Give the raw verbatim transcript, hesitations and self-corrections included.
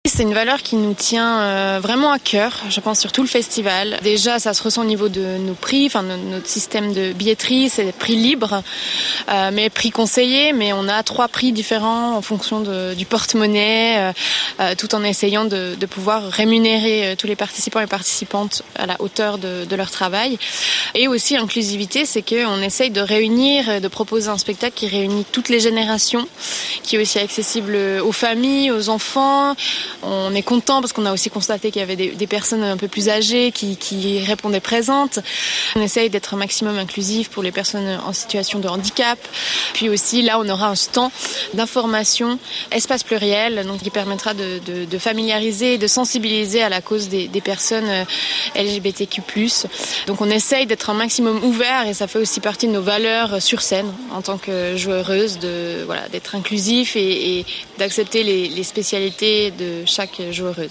C'est une valeur qui nous tient euh, vraiment à cœur, je pense, sur tout le festival. Déjà, ça se ressent au niveau de nos prix, enfin de notre système de billetterie, c'est des prix libres, euh, mais prix conseillés, mais on a trois prix différents en fonction de, du porte-monnaie, euh, euh, tout en essayant de, de pouvoir rémunérer euh, tous les participants et participantes à la hauteur de, de leur travail. Et aussi, inclusivité, c'est qu'on essaye de réunir, de proposer un spectacle qui réunit toutes les générations, qui est aussi accessible aux familles, aux enfants. On est content parce qu'on a aussi constaté qu'il y avait des, des personnes un peu plus âgées qui, qui répondaient présentes. On essaye d'être un maximum inclusif pour les personnes en situation de handicap. Puis aussi, là, on aura un stand d'information, espace pluriel, donc qui permettra de, de, de familiariser et de sensibiliser à la cause des, des personnes L G B T Q plus. Donc on essaye d'être un maximum ouvert et ça fait aussi partie de nos valeurs sur scène en tant que joueureuse, de, voilà, d'être inclusif et, et d'accepter les, les spécialités de chaque joueuse.